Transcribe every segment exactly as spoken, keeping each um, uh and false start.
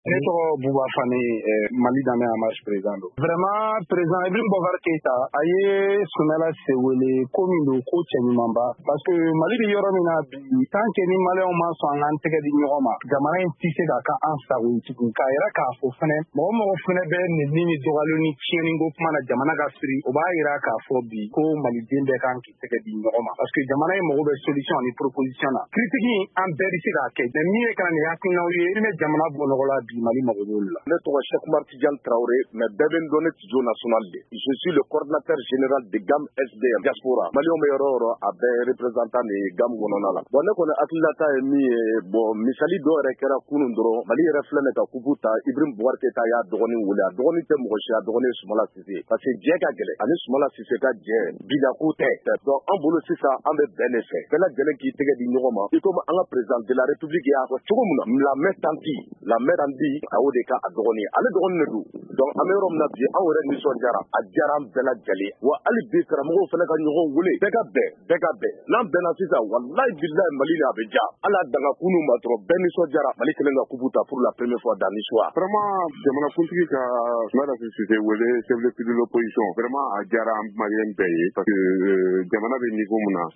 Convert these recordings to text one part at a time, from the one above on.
Ne tɔgɔ Buba Fane, Mali danbe Hamas président don. Vraiment président Ibrahim Boubacar Keïta a ye Soumaïla Cissé wele ko min don ko cɛ ɲumanba parce que Mali bɛ yɔrɔ min na bi tant que ni maliyɛnw ma sɔn an k'an tɛgɛ di ɲɔgɔn ma jamana in tɛ se ka kɛ an sago ye tugun k'a yira k'a fɔ fɛnɛ mɔgɔ mɔgɔ fɛnɛ bɛ nɛni ni dɔgɔyali ni tiɲɛni ko kuma na jamana ka siri o b'a yira k'a fɔ bi ko maliden bɛɛ kan k'i tɛgɛ di ɲɔgɔn ma parce que jamana in mago bɛ solution ani proposition na critique an bɛɛ bɛ se k'a kɛ mais min ye ka na nin hakilinaw ye ni bɛ jamana bɔ nɔgɔ la bi Mali mago b'olu la. Ne tɔgɔ Cheikh Oumar Tidiane Traoré mais bɛɛ bɛ n dɔn ne Tijo national de. Je suis le coordinateur général de GAM S D M diaspora. Maliyɛnw bɛ yɔrɔ o yɔrɔ a bɛɛ représentant de GAM kɔnɔna la. Bon ne kɔni hakililata ye min ye bon misali dɔ yɛrɛ kɛra kunun dɔrɔn Mali yɛrɛ filɛ nin ka kubu ta Ibrahim Boubacar Keïta y'a dɔgɔnin wele a dɔgɔnin tɛ mɔgɔ si a dɔgɔnin Soumaïla Cissé parce que jɛ ka gɛlɛn ani Soumaïla Cissé ka jɛ bidako tɛ. Donc an bolo sisan an bɛ bɛn de fɛ bɛɛ lajɛlen k'i tɛgɛ di ɲɔgɔn ma i comme an ka président de la république y'a fɔ cogo min na la main tendue la main tendue a y'o de ka a dɔgɔnin ale dɔgɔnin de don donc an bɛ yɔrɔ min na bi anw yɛrɛ nisɔndiyara a diyara an bɛɛ lajɛlen wa hali bi karamɔgɔw fana ka ɲɔgɔn wele bɛɛ ka bɛn bɛɛ ka bɛn n'an bɛnna sisan walayi bilayi Mali a bɛ ja hali a danga kunu ma dɔrɔn bɛɛ nisɔndiyara Mali kelen ka kubu ta pour la première fois dans l'histoire. Vraiment jamanakuntigi ka Soumaïla Cissé wele chef de l'opposition vraiment a diyara an maliyɛn bɛɛ ye parce que jamana bɛ niveau min na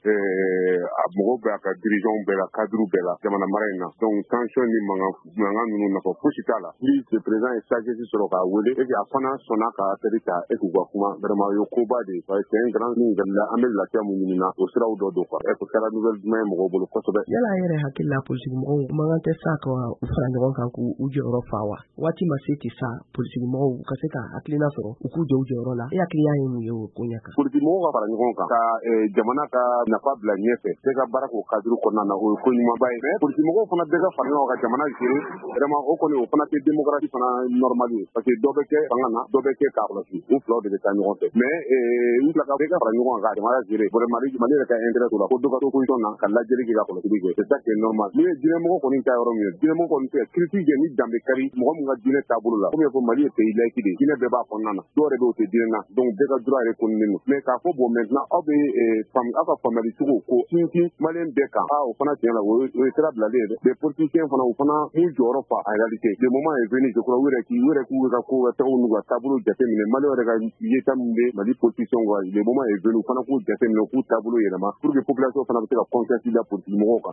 a mɔgɔw bɛ a ka dirigeants bɛɛ la cadre bɛɛ la jamana mara in na donc tension ni mankan ninnu nafa fosi t'a la ni le président ye sagesse sɔrɔ k'a wele et a fana sɔnna ka appel ta et k'u ka kuma vraiment o ye koba de parce que c'est un grand signe an bɛ lafiya mun ɲini na o siraw dɔ don quoi et que kɛra nouvelle jumɛn ye mɔgɔw bolo kosɛbɛ. Yala a yɛrɛ hakili la politique mɔgɔw mankan tɛ sa ka u fara ɲɔgɔn kan k'u jɔyɔrɔ fa wa waati ma se ten sa politique mɔgɔw ka se ka hakilina sɔrɔ u k'u jɔ u jɔyɔrɔ la e hakilina ye mun ye o ko ɲɛ kan. Politique mɔgɔw ka fara ɲɔgɔn kan ka jamana ka nafa bila ɲɛfɛ bɛɛ ka baara k'o cadre kɔnɔna na o ye ko ɲumanba ye mais politique mɔgɔw fana bɛɛ ka fara ɲɔgɔn kan ka jamana gérer vraiment o kɔni o fana tɛ démocratie fana normal ye parce que dɔ bɛ kɛ fanga na dɔ bɛ kɛ k'a kɔlɔsi u filaw de bɛ taa ɲɔgɔn fɛ mais n fila ka bɛɛ ka fara ɲɔgɔn kan ka jamana gérer vraiment Mali yɛrɛ ka intérêt t'o la ko dɔ ka to position na ka lajɛli kɛ ka kɔlɔsili kɛ c'est ça qui est normal ni ye diinɛmɔgɔ kɔni ta yɔrɔ min ye diinɛmɔgɔ kɔni tɛ critique kɛ ni danbe kari mɔgɔ min ka diinɛ taabolo la comme fɔ Mali ye pays laïque de diinɛ bɛɛ b'a kɔnɔna na dɔw yɛrɛ bɛ o tɛ diinɛ na donc bɛɛ ka droit yɛrɛ kɔnɔnen don mais k'a fɔ bon maintenant aw bɛ aw ka faamuyali cogo ko sinsin maliyɛn bɛɛ kan aa o fana tiɲɛ la o ye sira bilalen ye dɛ les politiciens fana o fana m'u jɔyɔrɔ fa en réalité le moment est venu je crois u yɛrɛ k'i u yɛrɛ k'u ka ko tɛgɛw n'u ka taabolo jateminɛ maliyɛnw yɛrɛ ka yeta min bɛ Mali politiciens wa le moment est venu u fana k'u jateminɛ k'u taabolo yɛlɛma pour que population fana bɛ se ka confiance da politique mɔgɔw kan